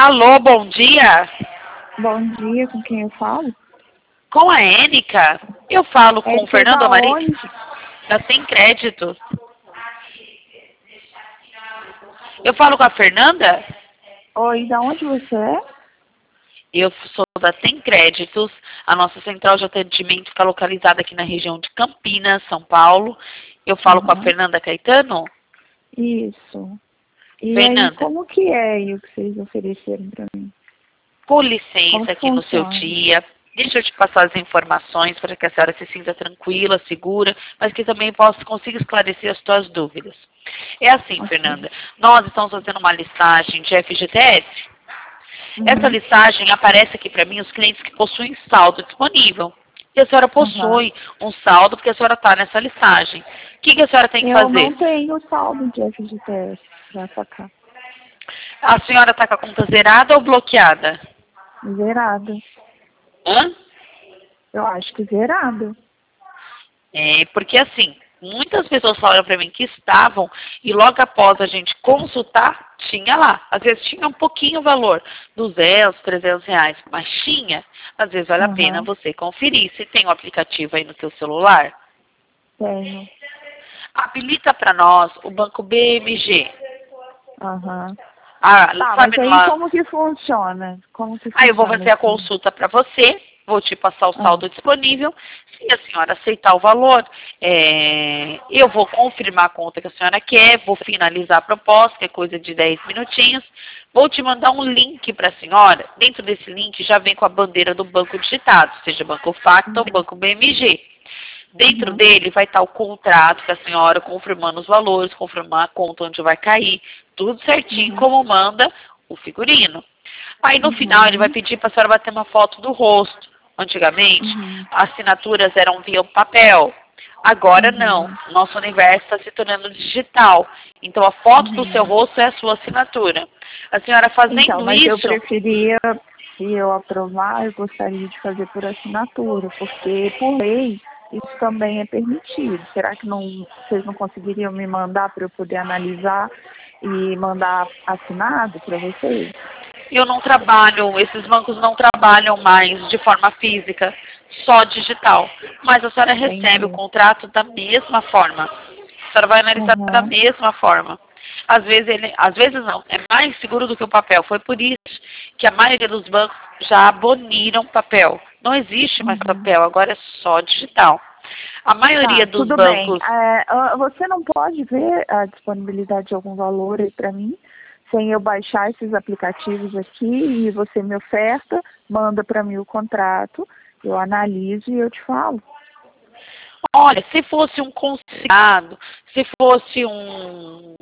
Alô, bom dia. Bom dia, com quem eu falo? Com a Érica. Eu falo com o Fernando da Amaris. onde? Da Tem Créditos. Eu falo com a Fernanda? Oi, da onde você é? Eu sou da Tem Créditos. A nossa central de atendimento fica localizada aqui na região de Campinas, São Paulo. Eu falo com a Fernanda Caetano? Isso. E aí, Fernanda, como que é aí o que vocês ofereceram pra mim? com Como licença que aqui no seu funciona? dia. Deixa eu te passar as informações para que a senhora se sinta tranquila, segura, mas que também consiga esclarecer as suas dúvidas. É assim, Ok. Fernanda, nós estamos fazendo uma listagem de FGTS. Essa listagem aparece aqui para mim os clientes que possuem saldo disponível. E a senhora possui um saldo porque a senhora está nessa listagem. O que a senhora tem que Eu fazer? não tenho saldo de FGTS pra sacar. A senhora está com a conta zerada ou bloqueada? Zerado. Hã? Eu acho que zerado. É, porque assim, muitas pessoas falaram para mim que estavam e logo após a gente consultar, tinha lá. Às vezes tinha um pouquinho o valor, 200, 300 reais, mas tinha. Às vezes vale a pena você conferir. Se tem o aplicativo aí no seu celular, Tenho. habilita para nós o Banco BMG. Tá, Sabe mas aí lá? como que funciona? Como que Aí eu vou funciona fazer a assim? consulta para você, vou te passar o saldo disponível. Se a senhora aceitar o valor, eu vou confirmar a conta que a senhora quer, vou finalizar a proposta, que é coisa de 10 minutinhos. Vou te mandar um link para a senhora. Dentro desse link já vem com a bandeira do banco digitado, seja Banco Facto ou Banco BMG. Dentro dele vai estar o contrato com a senhora, confirmando os valores, confirmando a conta onde vai cair, tudo certinho como manda o figurino. Aí no final ele vai pedir para a senhora bater uma foto do rosto. Antigamente, as assinaturas eram via papel. Agora não. Nosso universo está se tornando digital. Então a foto do seu rosto é a sua assinatura. A senhora Então, fazendo mas eu isso, preferia, se eu aprovar, eu gostaria de fazer por assinatura, porque por lei isso também é permitido. Será que vocês não conseguiriam me mandar para eu poder analisar e mandar assinado para vocês? eu não trabalho, esses bancos não trabalham mais de forma física, só digital. Mas a senhora recebe o Entendi. contrato da mesma forma. A senhora vai analisar da mesma forma. Às vezes não, é mais seguro do que o papel. Foi por isso que a maioria dos bancos já aboliram papel. Não existe mais papel, agora é só digital. A maioria Tá, dos tudo bem. bancos. Você não pode ver a disponibilidade de algum valor aí para mim, sem eu baixar esses aplicativos aqui e você me oferta, manda para mim o contrato, eu analiso e eu te falo. Olha, se fosse um consignado, se fosse um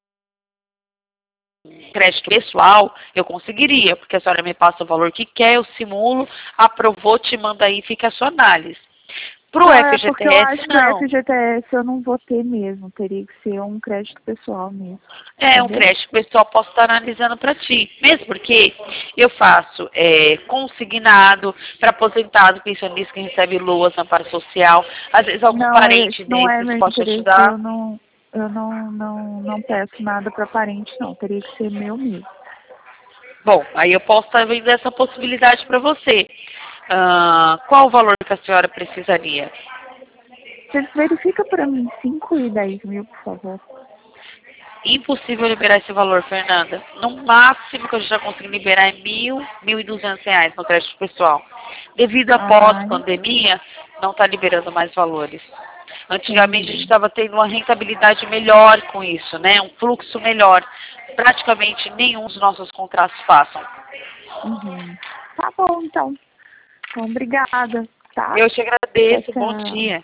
crédito pessoal, eu conseguiria, porque a senhora me passa o valor que quer, eu simulo, aprovou, te manda aí, fica a sua análise. Para o Não, é porque eu FGTS, acho que o não. FGTS eu não vou ter mesmo, teria que ser um crédito pessoal mesmo. É um Entendeu? crédito pessoal, posso estar analisando para ti. Mesmo porque eu faço consignado para aposentado, pensionista que recebe luas, amparo social. Às vezes algum Não, parente esse não é desses meu pode te interesse, ajudar. eu não peço nada para parente não, teria que ser meu mesmo. Bom, aí eu posso estar vendo essa possibilidade para você. Qual o valor que a senhora precisaria? Você verifica para mim 5 e 10 mil, por favor. Impossível liberar esse valor, Fernanda. No máximo que eu já consegui liberar é R$ 1.200 no crédito pessoal. Devido à pós-pandemia, não está liberando mais valores. Antigamente a gente estava tendo uma rentabilidade melhor com isso, né? Um fluxo melhor. Praticamente nenhum dos nossos contratos passam. Tá bom, então. Então, obrigada, tá? Eu te agradeço. Bom Tchau. dia.